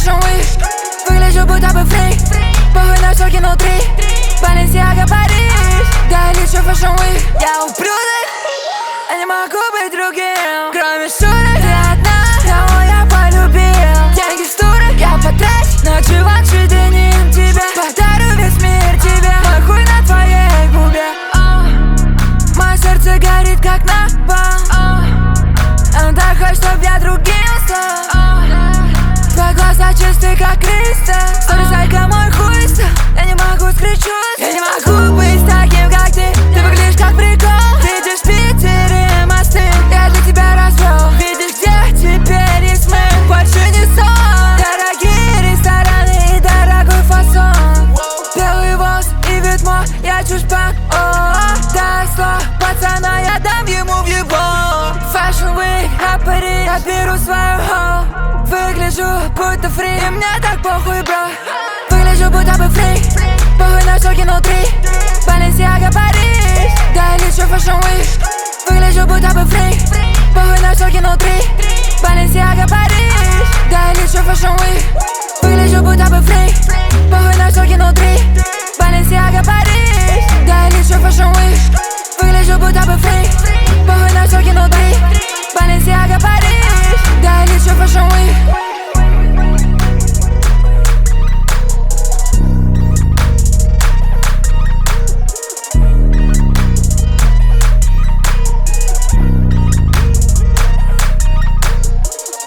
Fashion Week. Выгляжу будто бы фрик, похуй на шоки внутри. Balenciaga, Париж, да лечу Fashion Week. Я ублюдок, я не могу быть другим. Кроме шуток, ты одна, кого я полюбил. Деньги в стурах я потрачу, но чувачи денем тебя. Подарю весь мир тебе, мой хуй на твоей губе. Мое сердце горит как напалм. Он так хочет, чтоб я другим стал. Твои глаза чистые как кристалл. Сторисайка мой хуй стал. Я не могу скрыть чувств. Я не могу быть таким, как ты. Ты выглядишь как прикол. Видишь в Питере мосты, я для тебя развел. Видишь, где теперь есть мы, больше не сон. Дорогие рестораны и дорогой фасон. Белый волос и вид мой, я чушпак. Дай слово пацана, я дам ему в его. Fashion Week, а Париж, я беру свою хоу. Выгляжу будто фрик, и мне так похуй, бро. Выгляжу будто бы фрик, похуй на шоки внутри. Balenciaga, Париж, да лечу Fashion Week. Выгляжу будто бы фрик, похуй на шоки внутри. Balenciaga, Париж, да лечу Fashion Week. Выгляжу будто бы фрик, похуй на шоки внутри. Balenciaga, Париж, да лечу Fashion Week. Выгляжу будто бы фрик, похуй на шоки внутри.